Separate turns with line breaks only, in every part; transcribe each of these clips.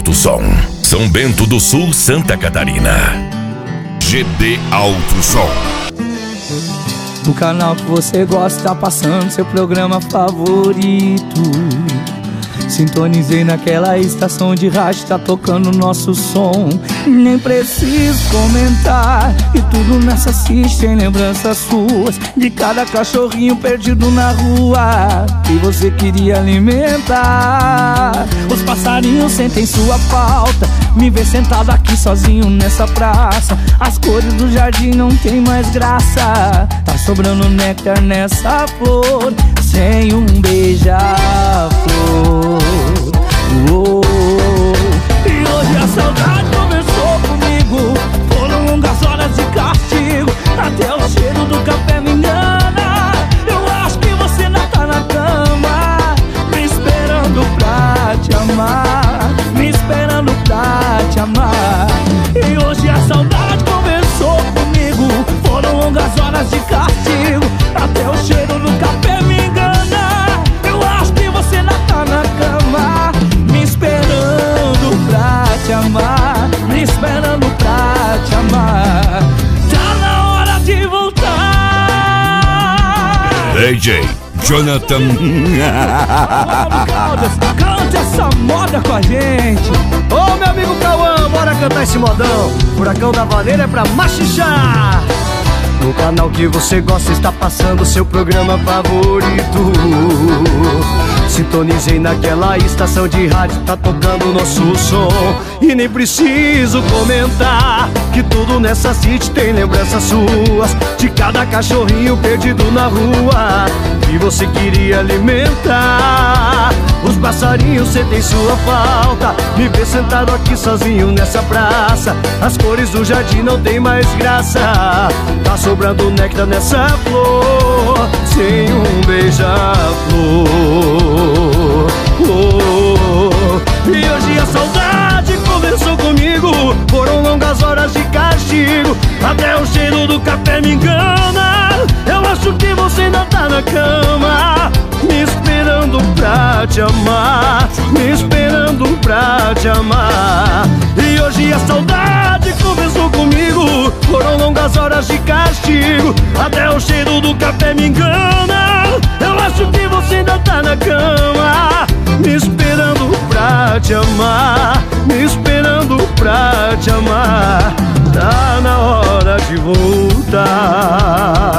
Alto Som, São Bento do Sul, Santa Catarina. GD Alto Som.
O canal que você gosta tá passando seu programa favorito. Sintonizei naquela estação de rádio, tá tocando nosso som. Nem preciso comentar, e tudo nessa assiste tem lembranças suas de cada cachorrinho perdido na rua que você queria alimentar. Os passarinhos sentem sua falta, me ver sentado aqui sozinho nessa praça. As cores do jardim não tem mais graça, tá sobrando néctar nessa flor sem um beija-flor. Oh, e hoje a saudade conversou comigo. Foram longas horas de castigo, até o cheiro do café me engana. Eu acho que você não tá na cama, me esperando pra te amar, me esperando pra te amar. E hoje a saudade conversou comigo. Foram longas horas de castigo, até o cheiro do café me engana. Eu acho que você não tá na cama, me esperando pra te amar, me esperando pra te amar. Tá na hora de voltar.
DJ Jonathan.
Cante essa moda com a gente.
Ô meu amigo Cauã, bora cantar esse modão. Furacão da Vaneira é pra machichar. No canal que você gosta está passando seu programa favorito. Sintonizei naquela estação de rádio, tá tocando nosso som. E nem preciso comentar que tudo nessa city tem lembranças suas de cada cachorrinho perdido na rua que você queria alimentar. Os passarinhos sentem sua falta, me ver sentado aqui sozinho nessa praça. As cores do jardim não tem mais graça, tá sobrando néctar nessa flor sem um beija-flor. E hoje a saudade conversou comigo. Foram longas horas de castigo, até o cheiro do café me engana. Eu acho que você não tá na cama, me esperando pra te amar, me esperando pra te amar. E hoje a saudade conversou comigo. Foram longas horas de castigo, até o cheiro do café me engana. Eu acho que você ainda tá na cama, me esperando pra te amar, me esperando pra te amar. Tá na hora de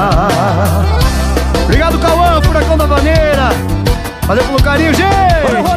voltar. Obrigado, Cauã, Furacão da Vaneira. Valeu pelo carinho, gente.